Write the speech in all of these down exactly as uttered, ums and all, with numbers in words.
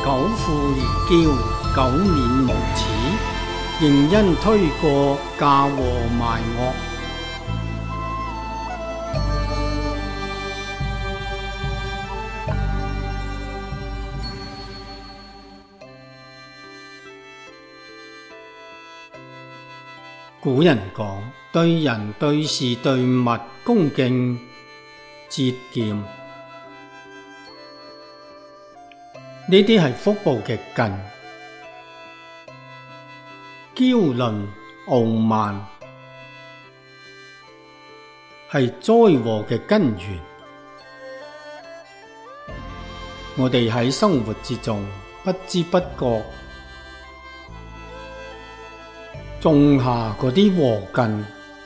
久富而驕，久免無恥，仍因推過嫁禍賣惡。古人講，對人對事對物恭敬節儉，呢啲係福報嘅根。驕吝傲慢係災禍嘅根源。我哋喺生活之中不知不覺種下嗰啲禍根，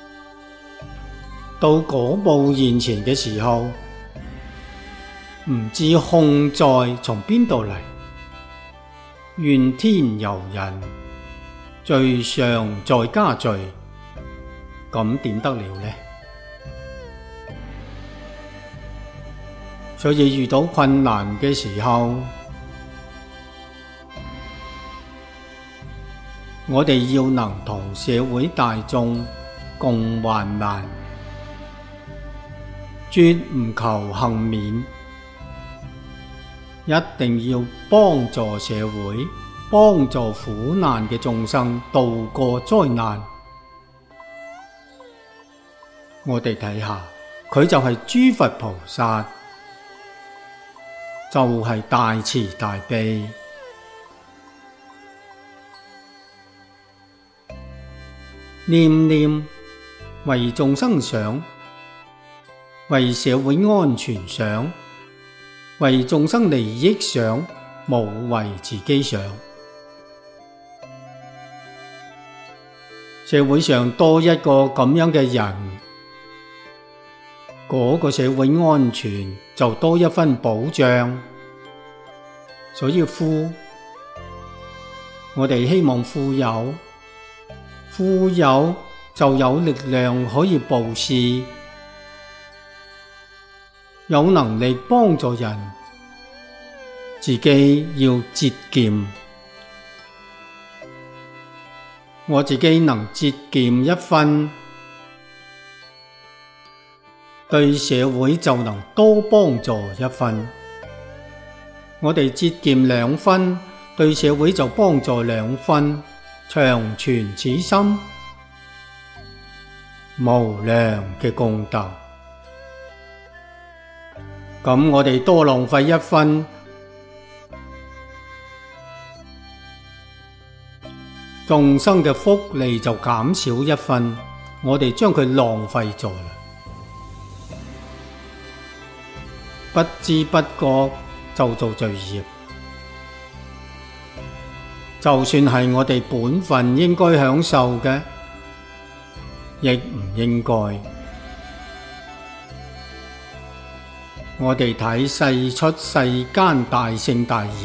到果報現前嘅時候，唔知凶災從邊度嚟，怨天尤人，罪上再加罪，咁點得了呢？所以遇到困難嘅時候，我哋要能同社會大眾共患難，絕唔求幸免，一定要幫助社會，幫助苦難嘅眾生渡過災難。我哋睇下，佢就係諸佛菩薩，就係大慈大悲。念念為眾生想，為社會安全想，為眾生利益想，冇為自己想。社會上多一個咁樣嘅人，嗰個社會安全就多一分保障。所以富，我哋希望富有。富有就有力量可以布施，有能力幫助人，自己要節儉。我自己能節儉一分，對社會就能多幫助一分。我哋節儉兩分，對社會就幫助兩分。長存此心，無量嘅功德。咁我哋多浪費一分，眾生嘅福利就減少一分，我哋將佢浪費咗啦。不知不覺就做罪業。就算係我哋本分應該享受嘅，亦唔應該。我哋睇世出世間大聖大賢，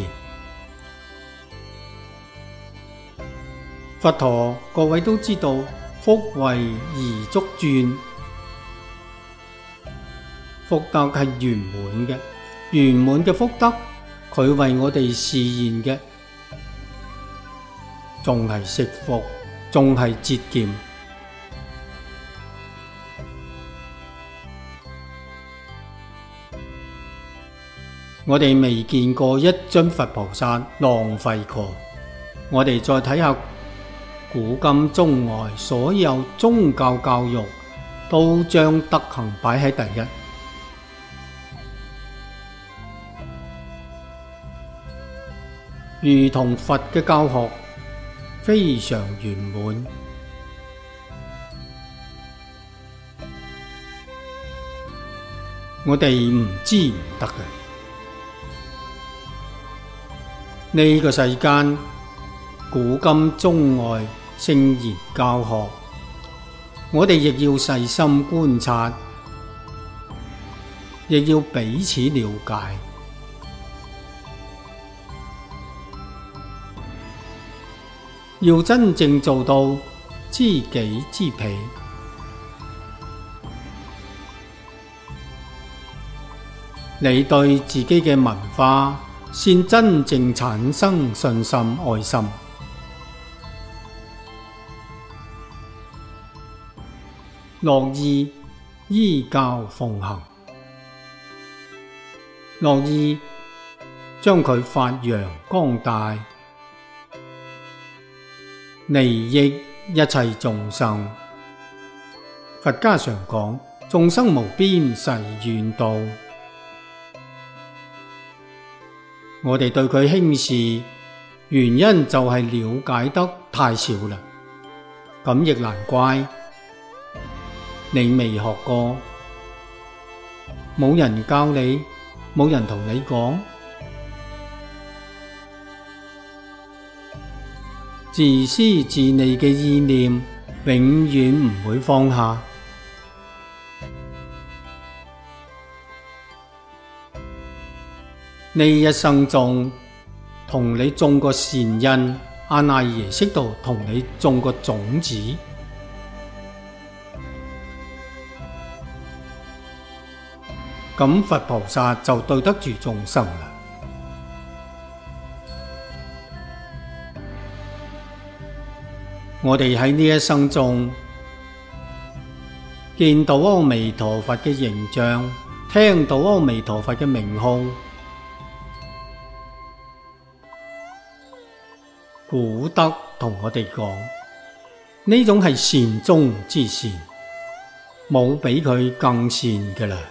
佛陀各位都知道，福慧而足轉，福德係圓滿嘅，圓滿嘅福德，佢為我哋示現嘅。仲係惜福，仲係節儉。我哋未見過一尊佛菩薩浪費過。我哋再睇下古今中外所有宗教教育，都將德行擺喺第一，如同佛嘅教學非常圓滿。我哋唔知唔得嘅。呢個世間古今中外聖賢教學，我哋亦要細心觀察，亦要彼此了解。要真正做到知己知彼，你對自己嘅文化、 先真正產生信心愛心。樂意依教奉行，樂意將佢發揚光大，利益一切眾生。佛家常講，眾生無邊誓願度。我哋對佢輕視，原因就係了解得太少啦。咁亦難怪，你未學過，冇人教你，冇人同你講，自私自利嘅意念永遠唔會放下。呢一生中，同你種個善因，阿賴耶識度同你種個種子，咁佛菩薩就對得住眾生啦。我哋喺呢一生中見到阿彌陀佛嘅形象，聽到阿彌陀佛嘅名號，古德同我哋講，呢種係善中之善，冇比佢更善嘅啦。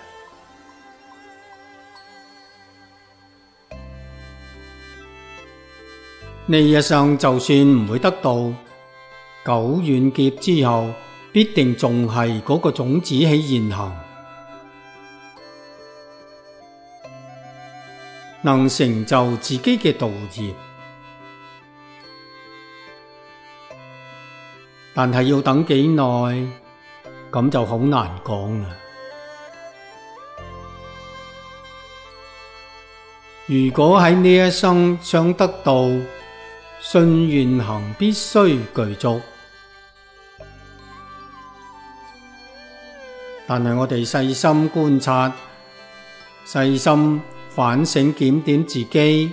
呢一生就算唔會得到，久遠劫之後，必定仲係嗰個種子喺現行，能成就自己嘅道業。但係要等幾耐，咁就好難講啦。如果喺呢一生想得到，信願行必須具足。但係我哋細心觀察，細心反省檢點自己，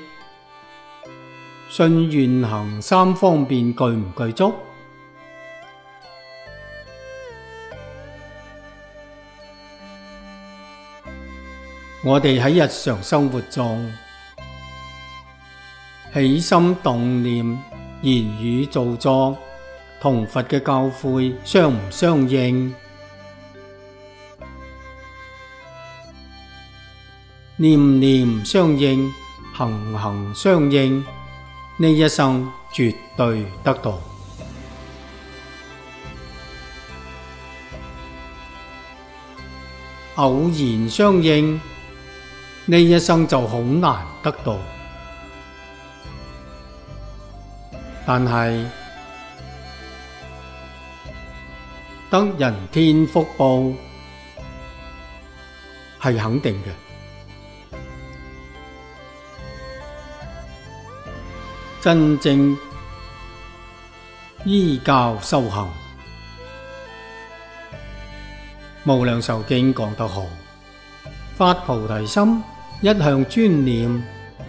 信願行三方面具唔具足？我哋喺日常生活中，起心動念、言語造作，同佛嘅教誨相唔相應？念念相應，行行相應，呢一生絕對得到。偶然相應，呢一生就好難得到。但係得人天福報係肯定嘅。真正依教修行，無量壽經講得好，發菩提心，一向專念，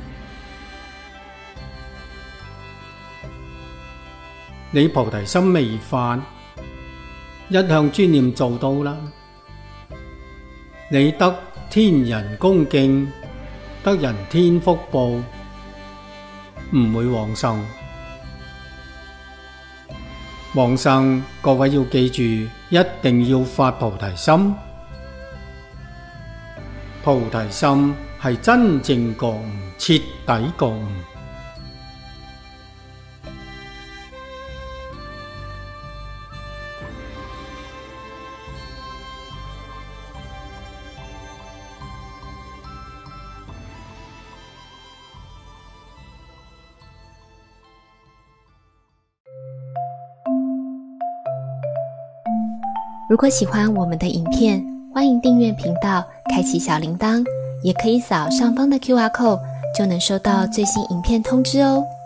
你菩提心未發，一向專念做到啦，你得天人恭敬，得人天福報，唔會往生。往生，各位要記住，一定要發菩提心。菩提心係真正覺悟，徹底覺悟。 如果喜欢我们的影片，欢迎订阅频道，开启小铃铛，也可以扫上方的 Q R code，就能收到最新影片通知哦。